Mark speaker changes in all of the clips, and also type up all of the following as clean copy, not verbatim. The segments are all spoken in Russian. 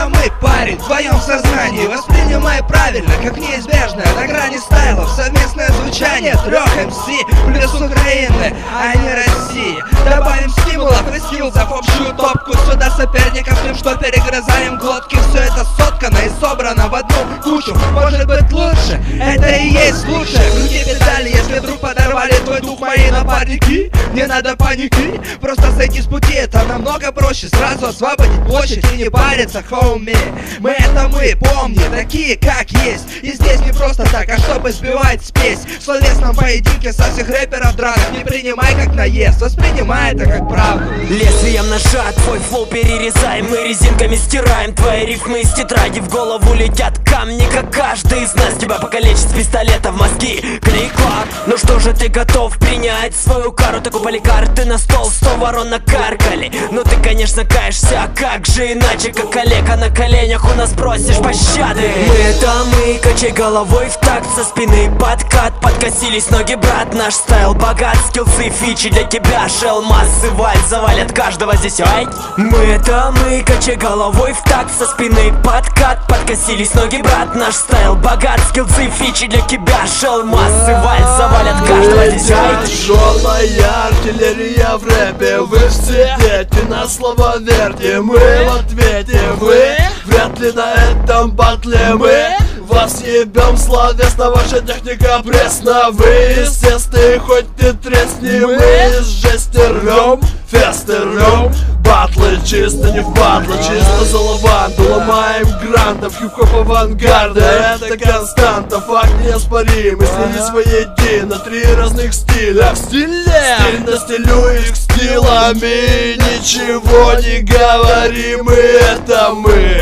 Speaker 1: это мы, парень, в твоем сознании. Воспринимай правильно, как неизбежное на грани стайлов совместное звучание 3 MC плюс Украины, а не России. Добавим стимулов и скиллзов, общую топку сюда соперников, тем, что перегрызаем глотки. Все это соткано и собрано в одну кучу. Может быть лучше, это и есть лучшее. Крути педали, если вдруг подорвали твой дух мои напарники. Не надо паники, просто сойти с пути, это намного проще. Сразу освободить площадь и не париться, хоуми. Мы это мы, помни, такие как есть. И здесь не просто так, а чтобы сбивать спесь. В словесном поединке со всех рэперов драных не принимай как наезд, воспринимай это как правду.
Speaker 2: Лезвием ножа твой флоу перерезаем, мы резинками стираем твои рифмы из тетради. В голову летят камни, как каждый из нас тебя покалечит с пистолета в мозги. Клик-клак, ну что же ты готов принять свою кару? Так упали карты на стол, 100 ворон накаркали. Ну ты, конечно, каешься, а как же иначе? Как коллега на коленях у нас просишь пощады. Мы это мы, качай головой в такт, со спины подкат. Подкосились ноги, брат, наш стайл богат. Скиллсы, фичи для тебя, шел массы вальс завалят каждого здесь, ай. Мы это мы, качай головой в такт, со спины подкат. Подкосились ноги, брат, наш стайл богат. Скиллсы, фичи для тебя, шел массы вальс завалят каждого здесь, ай.
Speaker 3: Тяжелая артиллерия в рэпе, вы все дети, на слово верьте. Мы в ответе, вы вряд ли на этом батле. Мы вас ебем словесно, ваша техника пресна. Вы естественны, хоть и тресни. Мы из жести рвем, фесты рвем. Батлы чисто не в батлы, чисто за лаванду. Ломаем грантов, хип-хоп авангарда. Это константа, факт неоспорим. Если не своедино, 3 разных стиля. Стиль на стилю их стилами. Ничего не говорим, и это мы.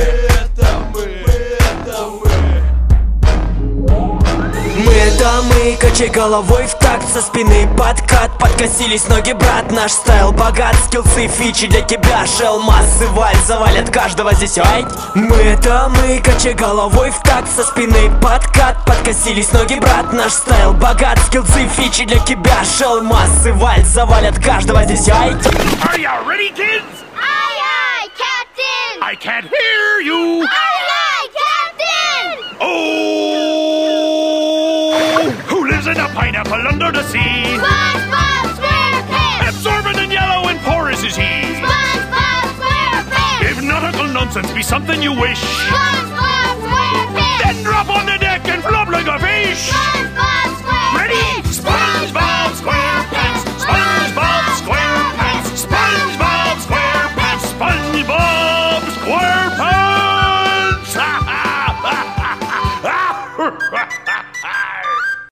Speaker 2: Мы это мы, качай головой в такт, со спины подкат. Подкосились ноги, брат, наш стайл богат. Скиллсы, фичи для тебя, шел массы вальс завалят каждого здесь, ай. Мы это мы, качай головой в такт, со спины подкат. Подкосились ноги, брат, наш стайл богат. Скиллсы, фичи для тебя, шел массы вальс завалят каждого здесь, ай.
Speaker 4: Are you ready, kids?
Speaker 5: Aye, aye, Captain!
Speaker 4: I can't hear you!
Speaker 5: Aye, aye, Captain!
Speaker 4: Oh! Who lives in a pineapple under the sea?
Speaker 5: SpongeBob SquarePants!
Speaker 4: Absorbent and yellow and porous is he.
Speaker 5: SpongeBob SquarePants!
Speaker 4: If nautical nonsense be something you wish,
Speaker 5: SpongeBob SquarePants!
Speaker 4: then drop on the deck and flop like a fish!
Speaker 5: SpongeBob